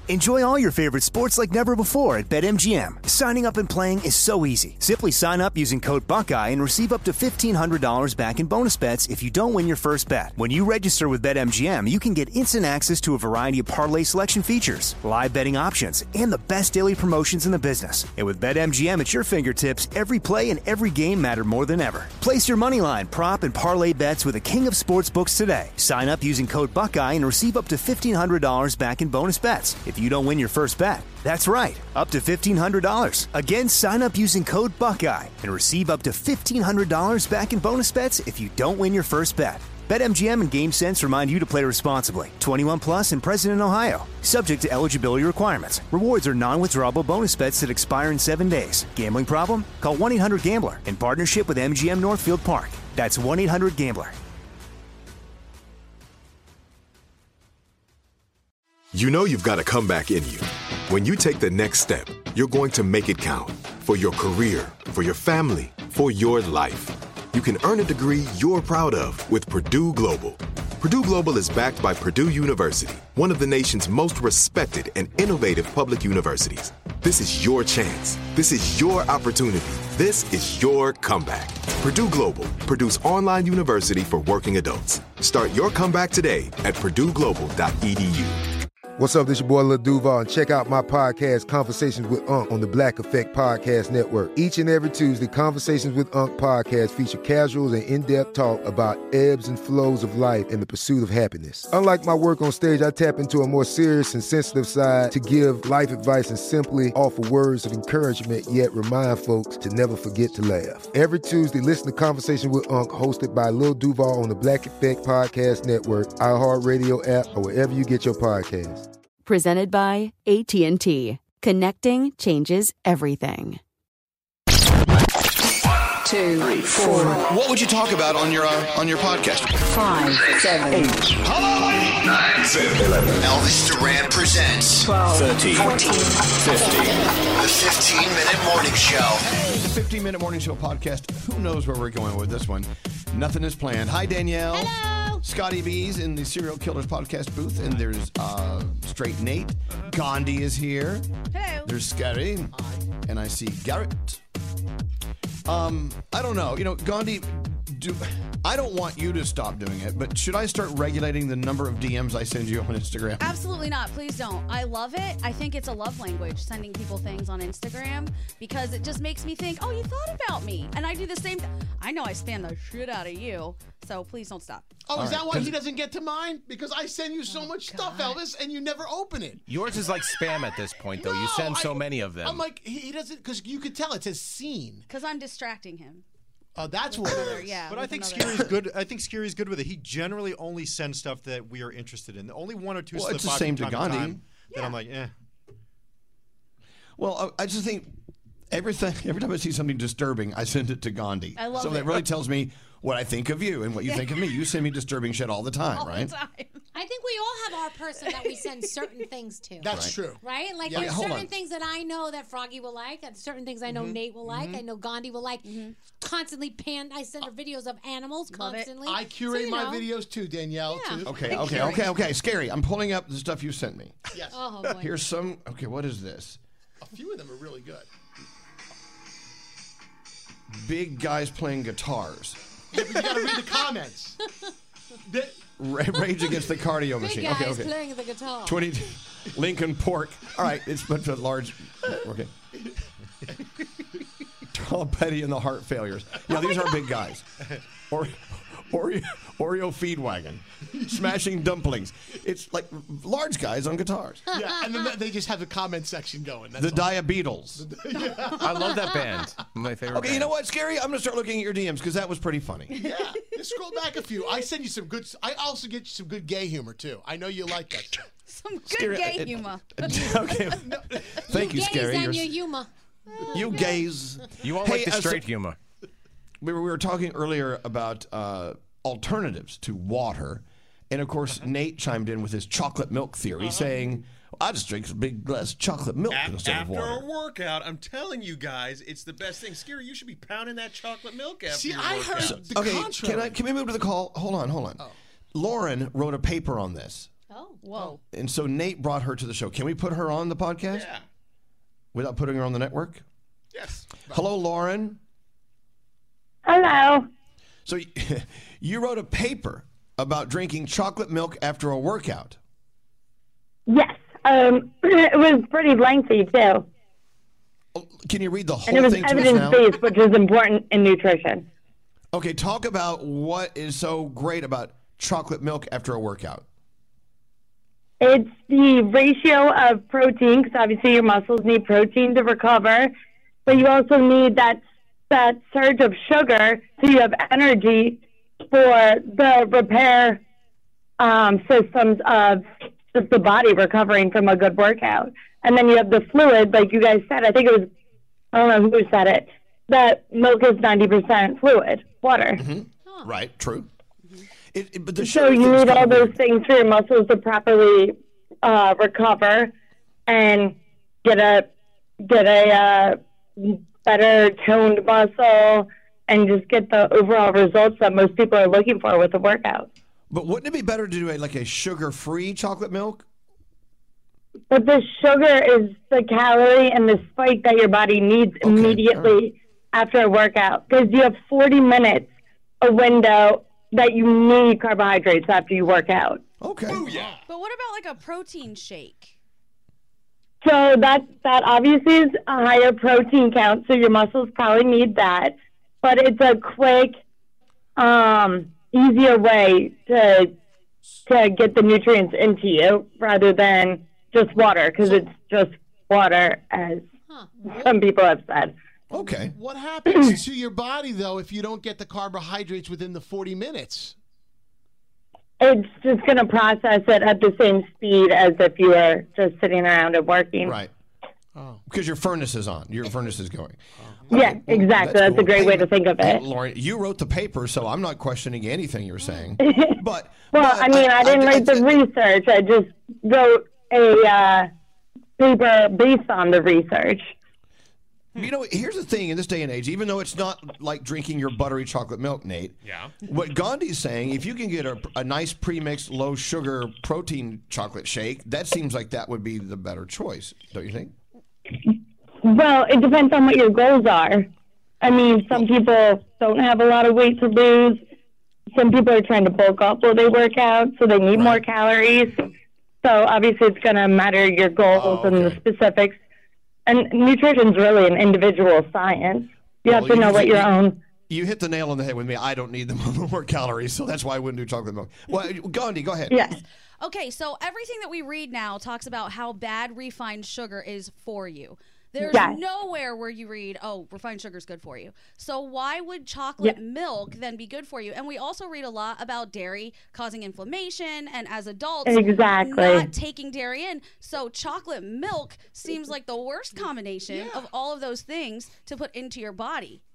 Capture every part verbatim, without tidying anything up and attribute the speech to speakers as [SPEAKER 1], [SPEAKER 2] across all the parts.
[SPEAKER 1] Enjoy all your favorite sports like never before at BetMGM. Signing up and playing is so easy. Simply sign up using code Buckeye and receive up to fifteen hundred dollars back in bonus bets if you don't win your first bet. When you register with BetMGM, you can get instant access to a variety of parlay selection features, live betting options, and the best daily promotions in the business. And with BetMGM at your fingertips, every play and every game matter more than ever. Place your moneyline, prop, and parlay bets with the king of sportsbooks today. Sign up using code Buckeye and receive up to fifteen hundred dollars back in bonus bets if you don't win your first bet. That's right, up to fifteen hundred dollars. Again, sign up using code Buckeye and receive up to fifteen hundred dollars back in bonus bets if you don't win your first bet. BetMGM and GameSense remind you to play responsibly. twenty-one plus and present in Ohio. Subject to eligibility requirements. Rewards are non-withdrawable bonus bets that expire in seven days. Gambling problem? Call one eight hundred gambler in partnership with M G M Northfield Park. That's one eight hundred gambler.
[SPEAKER 2] You know you've got a comeback in you. When you take the next step, you're going to make it count. For your career, for your family, for your life. You can earn a degree you're proud of with Purdue Global. Purdue Global is backed by Purdue University, one of the nation's most respected and innovative public universities. This is your chance. This is your opportunity. This is your comeback. Purdue Global, Purdue's online university for working adults. Start your comeback today at purdue global dot e d u.
[SPEAKER 3] What's up, this your boy Lil Duval, and check out my podcast, Conversations with Unc, on the Black Effect Podcast Network. Each and every Tuesday, Conversations with Unc podcast feature casual and in-depth talk about ebbs and flows of life and the pursuit of happiness. Unlike my work on stage, I tap into a more serious and sensitive side to give life advice and simply offer words of encouragement, yet remind folks to never forget to laugh. Every Tuesday, listen to Conversations with Unc, hosted by Lil Duval on the Black Effect Podcast Network, iHeartRadio app, or wherever you get your podcasts.
[SPEAKER 4] Presented by A T and T. Connecting changes everything.
[SPEAKER 5] Two, three, four.
[SPEAKER 6] What would you talk about on your uh, on your podcast?
[SPEAKER 5] Five, seven, eight.
[SPEAKER 6] Hello, nine, seven, eleven. Elvis Duran presents
[SPEAKER 5] twelve,
[SPEAKER 6] thirteen,
[SPEAKER 5] fourteen,
[SPEAKER 6] fifteen. The fifteen-minute morning show. Hey, the fifteen-minute morning show podcast. Who knows where we're going with this one? Nothing is planned. Hi, Danielle.
[SPEAKER 7] Hello.
[SPEAKER 6] Scotty B's in the Serial Killers podcast booth, and there's uh, Straight Nate. Gandhi is here.
[SPEAKER 7] Hello.
[SPEAKER 6] There's Scary, and I see Garrett. Um, I don't know. You know, Gandhi, do I don't want you to stop doing it, but should I start regulating the number of D Ms I send you on Instagram?
[SPEAKER 7] Absolutely not. Please don't. I love it. I think it's a love language, sending people things on Instagram, because it just makes me think, oh, you thought about me. And I do the same. Th- I know I spam the shit out of you, so please don't stop.
[SPEAKER 8] Oh,
[SPEAKER 6] All
[SPEAKER 8] is
[SPEAKER 6] right.
[SPEAKER 8] that why he doesn't get to mine? Because I send you so
[SPEAKER 7] Oh,
[SPEAKER 8] much
[SPEAKER 7] God.
[SPEAKER 8] stuff, Elvis, and you never open it.
[SPEAKER 9] Yours is like spam at this point, though.
[SPEAKER 8] No,
[SPEAKER 9] you send so
[SPEAKER 8] I-
[SPEAKER 9] many of them.
[SPEAKER 8] I'm like, he, he doesn't, because you could tell it says seen.
[SPEAKER 7] Because I'm distracting him.
[SPEAKER 8] Oh, that's
[SPEAKER 7] With
[SPEAKER 8] what
[SPEAKER 7] another-
[SPEAKER 8] it is.
[SPEAKER 7] yeah.
[SPEAKER 10] But I
[SPEAKER 7] with
[SPEAKER 10] think
[SPEAKER 7] another-
[SPEAKER 10] Scary's good. I think Scary's good with it. He generally only sends stuff that we are interested in. Only one or two
[SPEAKER 6] Well,
[SPEAKER 10] slip
[SPEAKER 6] it's the
[SPEAKER 10] by
[SPEAKER 6] same
[SPEAKER 10] from
[SPEAKER 6] to
[SPEAKER 10] time to
[SPEAKER 6] Gandhi.
[SPEAKER 10] time that I'm like, eh.
[SPEAKER 6] Well, I I just think everything. Every time I see something disturbing, I send it to Gandhi.
[SPEAKER 7] I love
[SPEAKER 6] so
[SPEAKER 7] it.
[SPEAKER 6] that really tells me what I think of you and what you think of me. You send me disturbing shit all the time,
[SPEAKER 7] All
[SPEAKER 6] right?
[SPEAKER 7] the time.
[SPEAKER 11] I think we all have our person that we send certain things to.
[SPEAKER 8] That's
[SPEAKER 6] Right.
[SPEAKER 8] true.
[SPEAKER 11] Right? Like
[SPEAKER 8] Yeah,
[SPEAKER 11] there's
[SPEAKER 6] hold
[SPEAKER 11] certain
[SPEAKER 6] on.
[SPEAKER 11] things that I know that Froggy will like, and certain things I know
[SPEAKER 8] Mm-hmm.
[SPEAKER 11] Nate will like, I know Gandhi will like. Constantly pan I send her videos of animals
[SPEAKER 7] Love it.
[SPEAKER 11] constantly.
[SPEAKER 8] I curate
[SPEAKER 11] So, you
[SPEAKER 8] my
[SPEAKER 11] know.
[SPEAKER 8] videos too, Danielle.
[SPEAKER 11] Yeah.
[SPEAKER 8] Too.
[SPEAKER 6] Okay, okay, okay, okay. Scary. I'm pulling up the stuff you sent me.
[SPEAKER 8] Yes.
[SPEAKER 11] Oh boy.
[SPEAKER 6] Here's some. Okay, what is this?
[SPEAKER 8] A few of them are really good.
[SPEAKER 6] Big guys playing guitars.
[SPEAKER 8] Yeah, but you got to read the comments. The-
[SPEAKER 6] Ra- Rage Against the Cardio
[SPEAKER 11] Big
[SPEAKER 6] Machine.
[SPEAKER 11] guys
[SPEAKER 6] Okay, okay.
[SPEAKER 11] playing the guitar.
[SPEAKER 6] twenty Lincoln Pork. All right, it's but a large. Okay. Tom Petty and the Heart Failures. Yeah, these are big guys. Or, Oreo, Oreo Feed Wagon. Smashing Dumplings. It's like large guys on guitars.
[SPEAKER 8] yeah, and then they just have the comment section going. That's
[SPEAKER 6] The
[SPEAKER 8] all.
[SPEAKER 6] Diabeatles.
[SPEAKER 9] I love that band. My favorite.
[SPEAKER 6] Okay, you know what, Scary? I'm going to start looking at your D Ms because that was pretty funny.
[SPEAKER 8] Yeah, just scroll back a few. I send you some good. I also get you some good gay humor too. I know you like that.
[SPEAKER 7] Some good
[SPEAKER 6] Scary-
[SPEAKER 7] gay
[SPEAKER 6] it-
[SPEAKER 7] humor.
[SPEAKER 6] Okay. Thank you,
[SPEAKER 11] gays
[SPEAKER 6] Scary.
[SPEAKER 11] and
[SPEAKER 6] You're-
[SPEAKER 11] your humor.
[SPEAKER 6] You gays.
[SPEAKER 9] You won't
[SPEAKER 6] Hey,
[SPEAKER 9] like the
[SPEAKER 6] uh, so-
[SPEAKER 9] straight humor.
[SPEAKER 6] We were, we were talking earlier about uh, alternatives to water. And of course, Nate chimed in with his chocolate milk theory, saying, I just drink a big glass of chocolate milk
[SPEAKER 12] A-
[SPEAKER 6] instead
[SPEAKER 12] after
[SPEAKER 6] of water.
[SPEAKER 12] a workout, I'm telling you guys, it's the best thing. Scary, you should be pounding that chocolate milk after
[SPEAKER 8] See,
[SPEAKER 12] your
[SPEAKER 8] I
[SPEAKER 12] workout.
[SPEAKER 8] heard the
[SPEAKER 6] Okay,
[SPEAKER 8] contrary.
[SPEAKER 6] can I can we move to the call? Hold on, hold on. Lauren wrote a paper on this.
[SPEAKER 11] Oh.
[SPEAKER 7] Whoa.
[SPEAKER 6] And so Nate brought her to the show. Can we put her on the podcast?
[SPEAKER 12] Yeah.
[SPEAKER 6] Without putting her on the network?
[SPEAKER 12] Yes.
[SPEAKER 6] Hello, Lauren.
[SPEAKER 13] Hello.
[SPEAKER 6] So you wrote a paper about drinking chocolate milk after a workout.
[SPEAKER 13] Yes. Um, it was pretty lengthy, too.
[SPEAKER 6] Can you read the whole
[SPEAKER 13] And it was
[SPEAKER 6] thing to us now?
[SPEAKER 13] evidence-based, which is important in nutrition.
[SPEAKER 6] Okay, talk about what is so great about chocolate milk after a workout.
[SPEAKER 13] It's the ratio of protein, because obviously your muscles need protein to recover, but you also need that that surge of sugar so you have energy for the repair um, systems of just the body recovering from a good workout. And then you have the fluid, like you guys said, I think it was, I don't know who said it, that milk is ninety percent fluid, water.
[SPEAKER 6] Mm-hmm. Right, true. It, it- but the
[SPEAKER 13] So
[SPEAKER 6] sugar
[SPEAKER 13] you
[SPEAKER 6] thing's
[SPEAKER 13] need
[SPEAKER 6] kinda
[SPEAKER 13] all those
[SPEAKER 6] weird.
[SPEAKER 13] things for your muscles to properly uh, recover and get a get a uh, better toned muscle and just get the overall results that most people are looking for with a workout.
[SPEAKER 6] But wouldn't it be better to do a, like a sugar-free chocolate milk?
[SPEAKER 13] But the sugar is the calorie and the spike that your body needs immediately after a workout, because you have forty minutes a window that you need carbohydrates after you work out.
[SPEAKER 6] Okay.
[SPEAKER 7] But what about like a protein shake?
[SPEAKER 13] So that that obviously is a higher protein count, so your muscles probably need that. But it's a quick, um, easier way to to get the nutrients into you rather than just water, because it's just water, as some people have said.
[SPEAKER 6] Okay.
[SPEAKER 8] What happens to your body, though, if you don't get the carbohydrates within the forty minutes?
[SPEAKER 13] It's just going to process it at the same speed as if you were just sitting around and working.
[SPEAKER 6] Right. Oh. Because your furnace is on. Your furnace is going.
[SPEAKER 13] Yeah, exactly. That's,
[SPEAKER 6] cool.
[SPEAKER 13] a great
[SPEAKER 6] Hey,
[SPEAKER 13] way to think of
[SPEAKER 6] hey,
[SPEAKER 13] it.
[SPEAKER 6] Lauren, you wrote the paper, so I'm not questioning anything you're saying. But
[SPEAKER 13] Well, I mean, I, didn't write the research. I just wrote a uh, paper based on the research.
[SPEAKER 6] You know, here's the thing in this day and age, even though it's not like drinking your buttery chocolate milk, Nate.
[SPEAKER 12] Yeah.
[SPEAKER 6] What Gandhi's saying, if you can get a, a nice pre-mixed low sugar protein chocolate shake, that seems like that would be the better choice, don't you think?
[SPEAKER 13] Well, it depends on what your goals are. I mean, some people don't have a lot of weight to lose. Some people are trying to bulk up while they work out, so they need more calories. So obviously it's going to matter your goals and the specifics. And nutrition's really an individual science. You have
[SPEAKER 6] Well,
[SPEAKER 13] to know
[SPEAKER 6] you-
[SPEAKER 13] what your
[SPEAKER 6] you-
[SPEAKER 13] own...
[SPEAKER 6] You hit the nail on the head with me. I don't need the more calories, so that's why I wouldn't do chocolate milk. Well, Gandhi, go ahead.
[SPEAKER 13] Yes.
[SPEAKER 7] Okay, so everything that we read now talks about how bad refined sugar is for you. There's
[SPEAKER 13] Yes.
[SPEAKER 7] nowhere where you read, oh, refined sugar is good for you. So why would chocolate
[SPEAKER 13] Yeah.
[SPEAKER 7] milk then be good for you? And we also read a lot about dairy causing inflammation, and as adults,
[SPEAKER 13] Exactly.
[SPEAKER 7] not taking dairy in. So chocolate milk seems like the worst combination of all of those things to put into your body.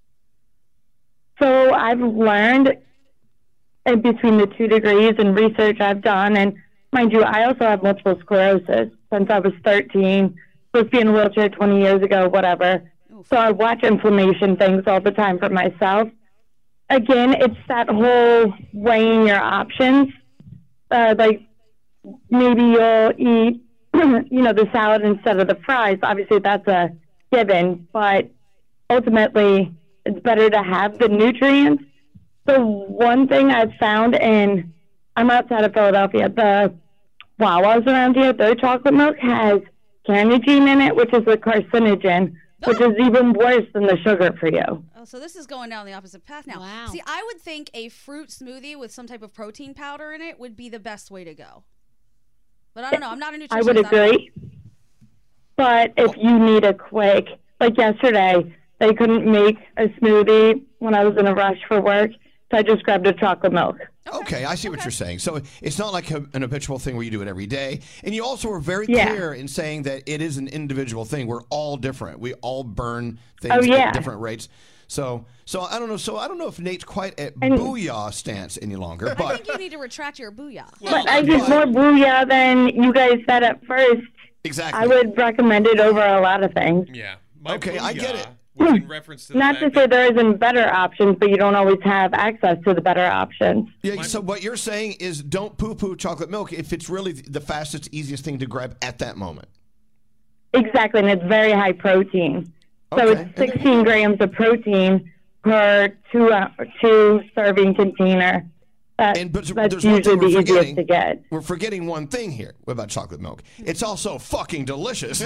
[SPEAKER 13] So I've learned in between the two degrees and research I've done, and mind you, I also have multiple sclerosis since I was thirteen, supposed to be in a wheelchair twenty years ago, whatever. So I watch inflammation things all the time for myself. Again, it's that whole weighing your options. Uh, like maybe you'll eat, you know, the salad instead of the fries. Obviously, that's a given, but ultimately, it's better to have the nutrients. So one thing I've found in, I'm outside of Philadelphia, the Wawa's around here, their chocolate milk has carnitine in it, which is a carcinogen, which is even worse than the sugar for you.
[SPEAKER 7] Oh, so this is going down the opposite path now.
[SPEAKER 11] Wow.
[SPEAKER 7] See, I would think a fruit smoothie with some type of protein powder in it would be the best way to go. But I don't know. I'm not a nutritionist.
[SPEAKER 13] I would
[SPEAKER 7] don't know.
[SPEAKER 13] agree. But if you need a quick, like yesterday, they couldn't make a smoothie when I was in a rush for work, so I just grabbed a chocolate milk.
[SPEAKER 6] Okay, I see what you're saying. So it's not like a, an habitual thing where you do it every day. And you also were very
[SPEAKER 13] Yeah.
[SPEAKER 6] clear in saying that it is an individual thing. We're all different. We all burn things
[SPEAKER 13] Oh, yeah.
[SPEAKER 6] at different rates. So, so I don't know. So I don't know if Nate's quite at
[SPEAKER 13] And-
[SPEAKER 6] booyah stance any longer.
[SPEAKER 7] I
[SPEAKER 6] But
[SPEAKER 7] think you need to retract your booyah.
[SPEAKER 13] But I get more booyah than you guys said at first.
[SPEAKER 6] exactly.
[SPEAKER 13] I would recommend it over a lot of things.
[SPEAKER 12] Yeah. My
[SPEAKER 6] Okay, I get
[SPEAKER 12] booyah
[SPEAKER 6] it.
[SPEAKER 12] in reference to the
[SPEAKER 13] Not
[SPEAKER 12] fact
[SPEAKER 13] to say there isn't better options, but you don't always have access to the better options.
[SPEAKER 6] Yeah, so what you're saying is don't poo-poo chocolate milk if it's really the fastest, easiest thing to grab at that moment.
[SPEAKER 13] Exactly, and it's very high protein. So
[SPEAKER 6] Okay.
[SPEAKER 13] it's sixteen grams of protein per two uh, two serving container. That,
[SPEAKER 6] And but
[SPEAKER 13] that's
[SPEAKER 6] there's one
[SPEAKER 13] usually
[SPEAKER 6] thing
[SPEAKER 13] the
[SPEAKER 6] we're
[SPEAKER 13] easiest
[SPEAKER 6] forgetting.
[SPEAKER 13] to get.
[SPEAKER 6] We're forgetting one thing here about chocolate milk. It's also fucking delicious.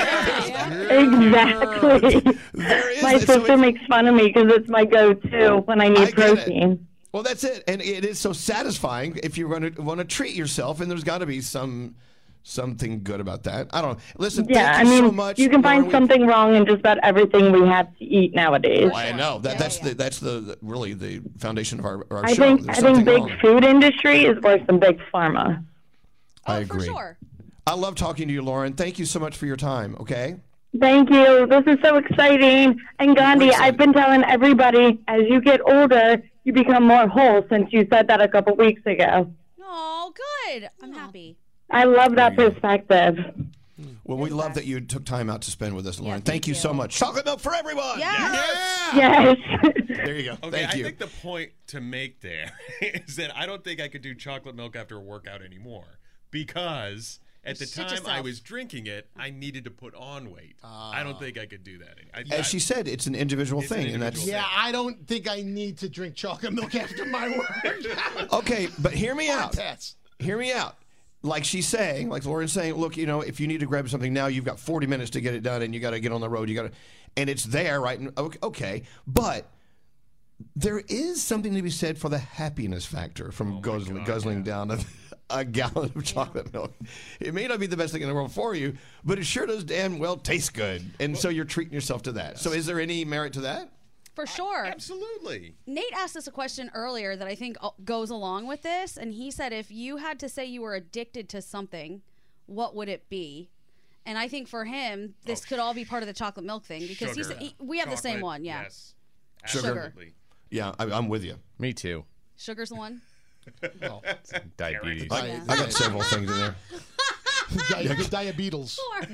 [SPEAKER 13] Exactly.
[SPEAKER 6] There is
[SPEAKER 13] My
[SPEAKER 6] so
[SPEAKER 13] sister makes fun of me because it's my go-to when I need
[SPEAKER 6] I get it.
[SPEAKER 13] protein.
[SPEAKER 6] Well, that's it, and it is so satisfying if you want to want to treat yourself, and there's got to be some something good about that. I don't know. Listen,
[SPEAKER 13] Yeah, I
[SPEAKER 6] thank you
[SPEAKER 13] mean,
[SPEAKER 6] so much.
[SPEAKER 13] you can find
[SPEAKER 6] Lauren.
[SPEAKER 13] something wrong in just about everything we have to eat nowadays.
[SPEAKER 6] Oh, I know that that's the that's the, the really the foundation of our, our
[SPEAKER 13] I
[SPEAKER 6] show.
[SPEAKER 13] think
[SPEAKER 6] There's
[SPEAKER 13] I think
[SPEAKER 6] something
[SPEAKER 13] big
[SPEAKER 6] wrong.
[SPEAKER 13] food industry is worse than big pharma.
[SPEAKER 6] I agree. I love talking to you, Lauren. Thank you so much for your time. Okay.
[SPEAKER 13] Thank you. This is so exciting. And Gandhi, I've been telling everybody, as you get older, you become more whole. Since you said that a couple weeks ago,
[SPEAKER 7] Oh, good. I'm happy.
[SPEAKER 13] I love that perspective.
[SPEAKER 6] Well, we love that you took time out to spend with us, Lauren. thank you so much. Chocolate milk for everyone.
[SPEAKER 13] Yes.
[SPEAKER 6] There you go.
[SPEAKER 12] Okay,
[SPEAKER 6] Thank
[SPEAKER 12] I
[SPEAKER 6] you.
[SPEAKER 12] think the point to make there is that I don't think I could do chocolate milk after a workout anymore because at the
[SPEAKER 11] Shit
[SPEAKER 12] time I
[SPEAKER 11] yourself.
[SPEAKER 12] was drinking it, I needed to put on weight. I don't think I could do that. I,
[SPEAKER 6] As she said, it's an individual
[SPEAKER 12] It's an
[SPEAKER 6] thing, and that's
[SPEAKER 8] Yeah, I don't think I need to drink chocolate milk after my work.
[SPEAKER 6] okay. But hear me out.
[SPEAKER 8] Tess.
[SPEAKER 6] Hear me out. Like she's saying, like Lauren's saying, look, you know, if you need to grab something now, you've got forty minutes to get it done, and you got to get on the road. You got to, and it's there, right? And okay, okay, but there is something to be said for the happiness factor from guzzling, guzzling down a, a gallon of chocolate milk. It may not be the best thing in the world for you, but it sure does damn well taste good, and so you're treating yourself to that. So, is there any merit to that?
[SPEAKER 7] For sure.
[SPEAKER 12] Absolutely.
[SPEAKER 7] Nate asked us a question earlier that I think uh, goes along with this, and he said if you had to say you were addicted to something, what would it be? And I think for him, this could all be part of the chocolate milk thing because he
[SPEAKER 12] Sugar.
[SPEAKER 7] said he, we have the same
[SPEAKER 12] Chocolate,
[SPEAKER 7] one. Yeah.
[SPEAKER 12] Yes.
[SPEAKER 6] Sugar.
[SPEAKER 12] Absolutely.
[SPEAKER 6] Yeah, I, I'm with you.
[SPEAKER 9] Me too.
[SPEAKER 7] Sugar's the one.
[SPEAKER 9] Diabetes.
[SPEAKER 6] I, I got several things in there.
[SPEAKER 8] Di- diabetes.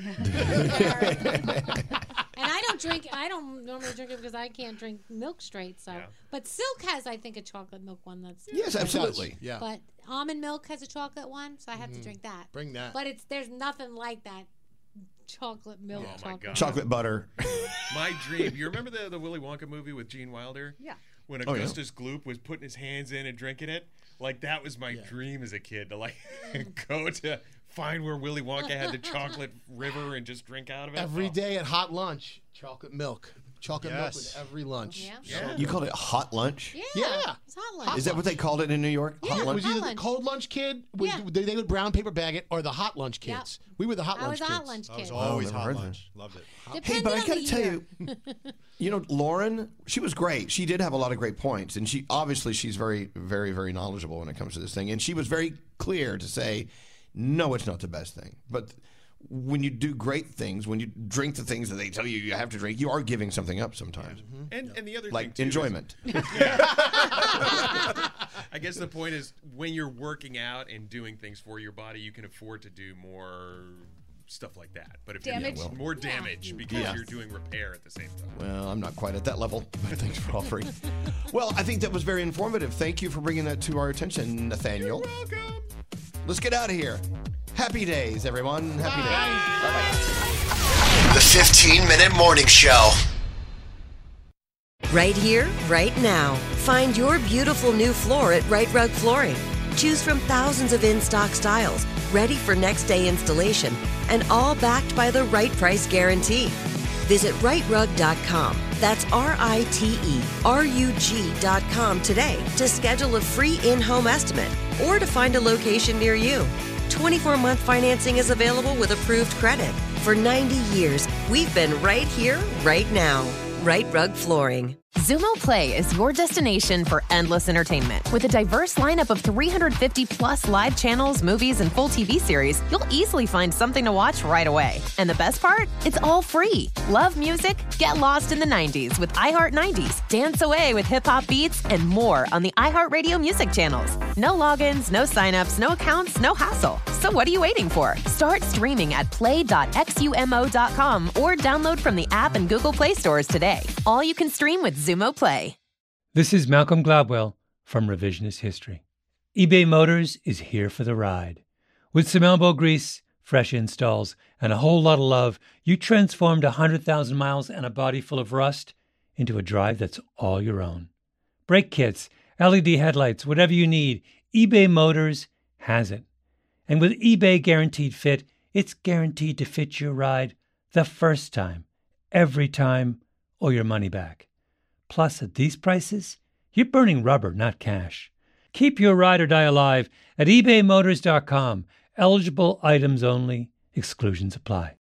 [SPEAKER 11] And I don't drink. I don't normally drink it because I can't drink milk straight. So, but Silk has, I think, a chocolate milk one that's
[SPEAKER 6] Yes,
[SPEAKER 11] good.
[SPEAKER 6] absolutely.
[SPEAKER 8] Yeah.
[SPEAKER 11] But almond milk has a chocolate one, so I have to drink that.
[SPEAKER 8] Bring that.
[SPEAKER 11] But it's there's nothing like that chocolate milk.
[SPEAKER 12] Oh my
[SPEAKER 11] chocolate.
[SPEAKER 12] God.
[SPEAKER 6] Chocolate butter.
[SPEAKER 12] My dream. You remember the, the Willy Wonka movie with Gene Wilder?
[SPEAKER 7] Yeah.
[SPEAKER 12] When
[SPEAKER 6] Oh, yeah.
[SPEAKER 12] Augustus Gloop was putting his hands in and drinking it? Like, that was my dream as a kid, to, like, go to find where Willy Wonka had the chocolate river and just drink out of it.
[SPEAKER 8] Every
[SPEAKER 12] Oh.
[SPEAKER 8] day at hot lunch, chocolate milk. Chocolate milk
[SPEAKER 12] Yes.
[SPEAKER 8] with every lunch.
[SPEAKER 11] Yeah.
[SPEAKER 12] Yeah.
[SPEAKER 6] You called it hot lunch?
[SPEAKER 11] Yeah.
[SPEAKER 8] Yeah.
[SPEAKER 11] It's hot lunch.
[SPEAKER 6] Is that what they called it in New York?
[SPEAKER 11] Yeah,
[SPEAKER 6] hot
[SPEAKER 8] It
[SPEAKER 6] lunch?
[SPEAKER 8] was
[SPEAKER 11] Hot
[SPEAKER 8] either
[SPEAKER 11] lunch.
[SPEAKER 8] the cold lunch kid, was,
[SPEAKER 11] Yeah.
[SPEAKER 8] they, they would brown paper bag it, or the hot lunch
[SPEAKER 11] Yep.
[SPEAKER 8] kids. We were the hot
[SPEAKER 11] I
[SPEAKER 8] lunch
[SPEAKER 11] was a
[SPEAKER 8] kids.
[SPEAKER 11] hot lunch
[SPEAKER 10] I
[SPEAKER 11] kid.
[SPEAKER 10] was always
[SPEAKER 6] never
[SPEAKER 10] hot
[SPEAKER 6] heard
[SPEAKER 10] lunch. Loved it.
[SPEAKER 6] Hey,
[SPEAKER 11] Depending
[SPEAKER 6] but I
[SPEAKER 11] on
[SPEAKER 6] gotta
[SPEAKER 11] the
[SPEAKER 6] tell
[SPEAKER 11] year.
[SPEAKER 6] you, you know, Lauren, she was great. She did have a lot of great points, and she obviously she's very, very, very knowledgeable when it comes to this thing. And she was very clear to say, no, it's not the best thing. But when you do great things, when you drink the things that they tell you you have to drink, you are giving something up sometimes,
[SPEAKER 12] And, and the other thing,
[SPEAKER 6] like
[SPEAKER 12] too, is-
[SPEAKER 6] enjoyment.
[SPEAKER 12] I guess the point is when you're working out and doing things for your body, you can afford to do more stuff like that. But if
[SPEAKER 7] Damage?
[SPEAKER 12] you're more damage because
[SPEAKER 6] Yeah.
[SPEAKER 12] you're doing repair at the same time.
[SPEAKER 6] Well, I'm not quite at that level, but thanks for offering. Well, I think that was very informative. Thank you for bringing that to our attention, Nathaniel.
[SPEAKER 12] You're welcome.
[SPEAKER 6] Let's get out of here. Happy days, everyone. Happy days.
[SPEAKER 14] The fifteen minute Morning Show.
[SPEAKER 15] Right here, right now. Find your beautiful new floor at Right Rug Flooring. Choose from thousands of in-stock styles, ready for next day installation, and all backed by the right price guarantee. Visit right rug dot com. That's R I T E R U G dot com today to schedule a free in-home estimate or to find a location near you. twenty-four month financing is available with approved credit. For ninety years, we've been right here, right now. Right Rug Flooring.
[SPEAKER 16] Zumo Play is your destination for endless entertainment. With a diverse lineup of three hundred fifty plus live channels, movies, and full T V series, you'll easily find something to watch right away. And the best part? It's all free. Love music? Get lost in the nineties with iHeart nineties, dance away with hip-hop beats, and more on the iHeartRadio music channels. No logins, no signups, no accounts, no hassle. So what are you waiting for? Start streaming at play dot xumo dot com or download from the app and Google Play stores today. All you can stream with Zumo Play.
[SPEAKER 17] This is Malcolm Gladwell from Revisionist History. eBay Motors is here for the ride. With some elbow grease, fresh installs, and a whole lot of love, you transformed one hundred thousand miles and a body full of rust into a drive that's all your own. Brake kits, L E D headlights, whatever you need, eBay Motors has it. And with eBay Guaranteed Fit, it's guaranteed to fit your ride the first time, every time, or your money back. Plus, at these prices, you're burning rubber, not cash. Keep your ride or die alive at ebay motors dot com. Eligible items only. Exclusions apply.